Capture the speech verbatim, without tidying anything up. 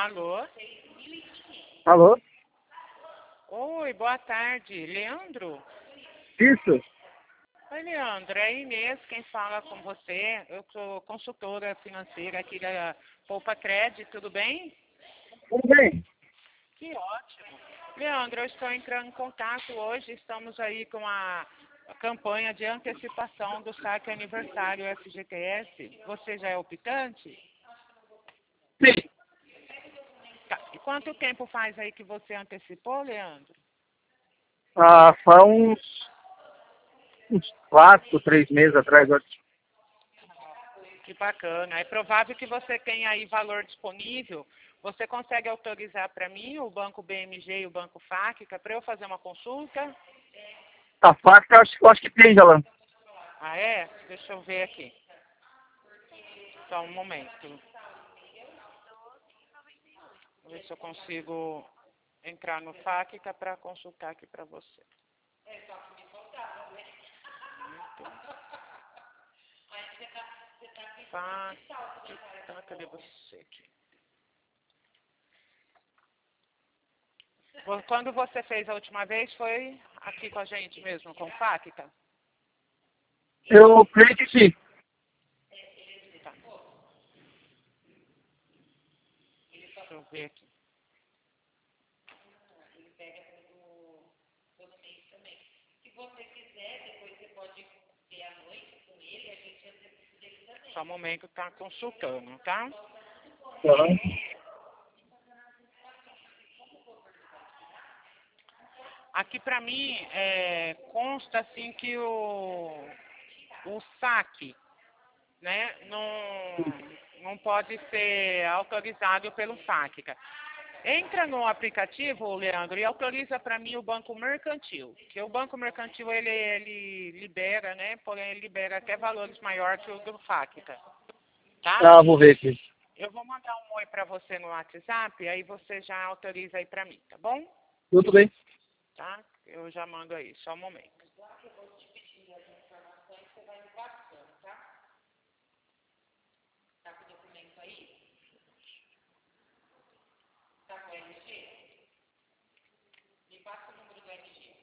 Alô? Alô? Oi, boa tarde. Leandro? Isso? Oi, Leandro. É Inês quem fala com você. Eu sou consultora financeira aqui da Poupa Crédito, tudo bem? Tudo bem? Que ótimo. Leandro, eu estou entrando em contato hoje. Estamos aí com a, a campanha de antecipação do saque aniversário F G T S. Você já é optante? Sim. Tá. E quanto tempo faz aí que você antecipou, Leandro? Ah, faz uns, uns quatro, três meses atrás. Eu acho. Que bacana. É provável que você tenha aí valor disponível. Você consegue autorizar para mim o Banco B M G e o Banco Fáctica para eu fazer uma consulta? A faca, eu acho, eu acho que tem já lá. Ah, é? Deixa eu ver aqui. Só um momento. Vou ver se eu consigo entrar no Fáctica para consultar aqui para você. Fáctica, cadê você aqui? Quando você fez a última vez, foi aqui com a gente mesmo, com Fáctica? Eu creio que sim. Tá. Deixa eu ver aqui. Só um momento, tá consultando, tá? Uhum. Aqui para mim é, consta assim que o, o saque, né, não, não pode ser autorizado pelo Fáctica. Entra no aplicativo, Leandro, e autoriza para mim o Banco Mercantil, que o Banco Mercantil ele, ele libera, né, porém ele libera até valores maiores que o do Fáctica, tá? Ah, vou ver aqui. Eu vou mandar um oi para você no WhatsApp, aí você já autoriza aí para mim, tá bom? Tudo bem. Tá? Eu já mando aí, só um momento.